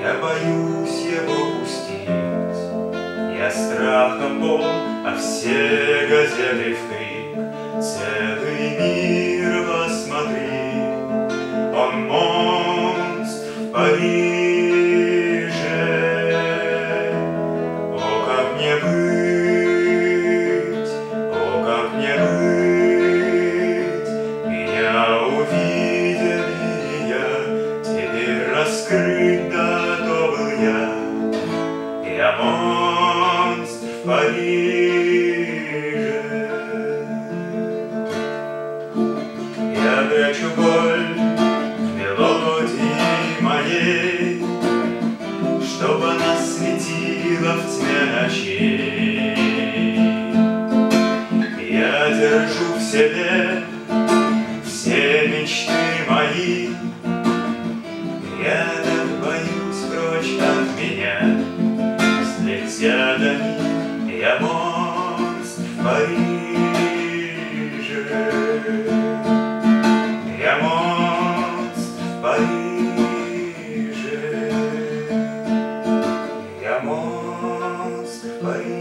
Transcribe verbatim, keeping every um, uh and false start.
Я боюсь его пустить, я страхом полон, а все газеты в крик. Целый мир, посмотри, он монстр в Париже. О, как мне быть, о, как мне быть, меня увидели я, теперь раскрыт готов был я. Я монстр в Париже. Я прячу боль в мелодии моей, чтоб она светила в тьме ночей. Я держу в себе все мечты мои, я так боюсь прочь от меня. Взлетят они, я монстр в Париже. Я монстр в Париже. Я монстр в Париже.